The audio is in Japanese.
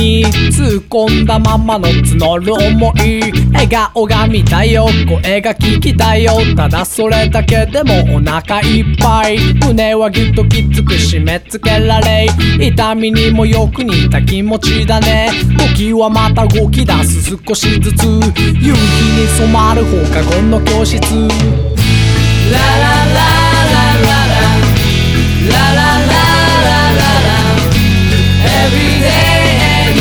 に突っ込んだままの募る思い。笑顔が見たよ、声が聞きたいよ。ただそれだけでもお腹いっぱい。胸はぎゅっときつく締め付けられ、痛みにもよく似た気持ちだね。時はまた動き出す少しずつ、夕日に染まる放課後の教室。